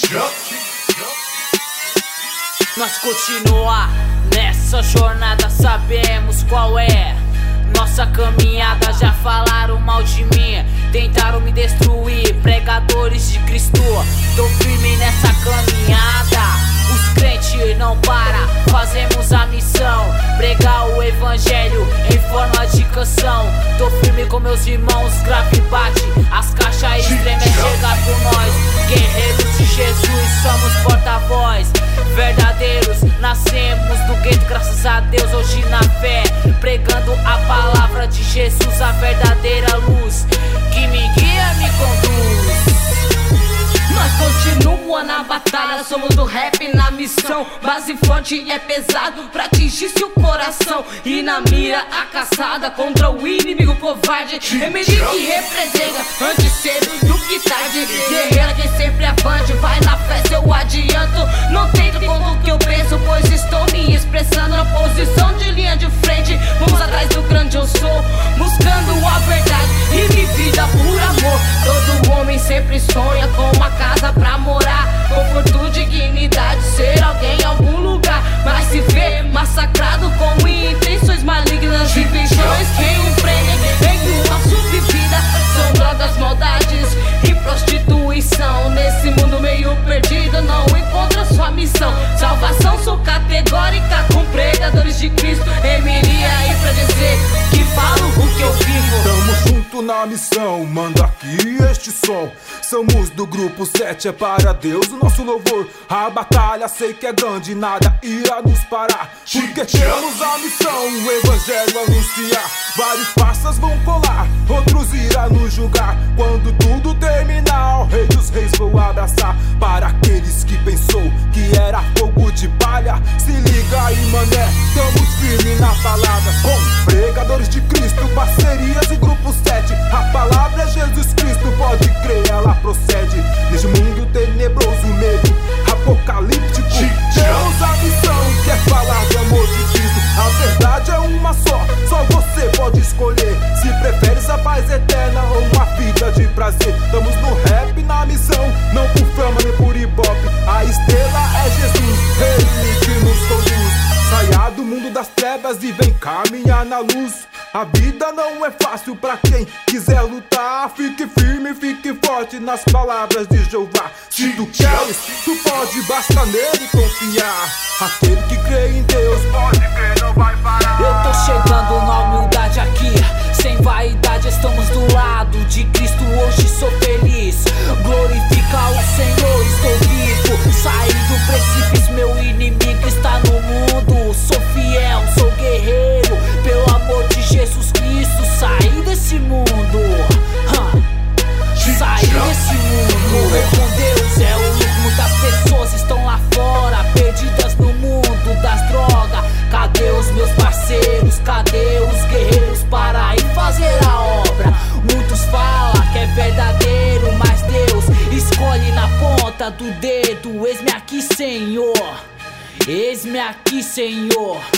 Nós continuar nessa jornada, sabemos qual é nossa caminhada. Já falaram mal de mim, tentaram me destruir, pregadores de Cristo. Tô firme nessa caminhada. Os crentes não param, fazemos a missão, pregar o evangelho em forma de canção. Tô firme com meus irmãos, grave bate, as caixas extremas chegam por nós. Guerreiros de Jesus, somos porta-voz verdadeiros, nascemos no gueto, graças a Deus, hoje na fé, pregando a palavra de Jesus, a verdadeira luz que me guia, me conduz. Nós continua na batalha, somos do rap na missão. Base forte e é pesado pra atingir seu coração. E na mira a caçada contra o inimigo covarde. Emily que representa, antes cedo do que tarde. Guerreira que sempre avante, vai na fé, eu adianto. Não tento como o que eu penso, pois estou me expressando na posição de linha de frente. Vamos atrás do grande eu sou, buscando a verdade e me vida por amor. Todo homem sempre sonha com uma casa pra morar, conforto, dignidade, ser alguém em algum lugar. Mas se vê massacrado com intenções malignas e paixões que empreendem em uma subvida. São drogas, maldades e prostituição. Nesse mundo meio perdido não encontra sua missão. Salvação sou categórica com pregadores de Cristo. Emily aí pra dizer que falo o que eu vivo. Tamo junto na missão, manda aqui este som. Somos do grupo 7, é para Deus o nosso louvor. A batalha sei que é grande, nada irá nos parar, porque temos a missão, o evangelho anunciar. Vários farsas vão colar, outros irá nos julgar. Quando tudo terminar, o rei dos reis vou abraçar. Para aqueles que pensou que era fogo de palha, se liga aí mané, tamo firme na palavra. Com pregadores de Cristo, parcerias e grupo 7. A palavra é Jesus Cristo, pode crer, ela procede. Neste mundo tenebroso, medo apocalíptico, temos a missão que é falar do amor de Cristo. A verdade é uma só você pode escolher. Se preferes a paz eterna ou uma vida de prazer. Estamos no rap na missão, não por fama nem por ibope. A estrela é Jesus, ele que nos conduz. Saia do mundo das trevas e vem caminhar na luz. A vida não é fácil pra quem quiser lutar. Fique firme, fique forte nas palavras de Jeová. Se tu queres, tu pode, basta nele confiar. Aquele que crê em Deus pode crer, não vai parar. Eu tô chegando na humildade aqui, sem vaidade, estamos do lado de Cristo. Hoje sou feliz, glorifica o Senhor, estou vivo. Saí do precipício, meu inimigo está no mundo. Sou fiel, sou guerreiro, pelo amor de Jesus Cristo. Saí desse mundo, saí desse mundo. Morrer com Deus é o lucro. Muitas pessoas estão lá fora, perdidas no mundo das drogas. Cadê os meus parceiros? Cadê os guerreiros para ir fazer a obra? Muitos falam que é verdadeiro, mas Deus escolhe na ponta do dedo. Eis-me aqui, Senhor. Eis-me aqui, Senhor.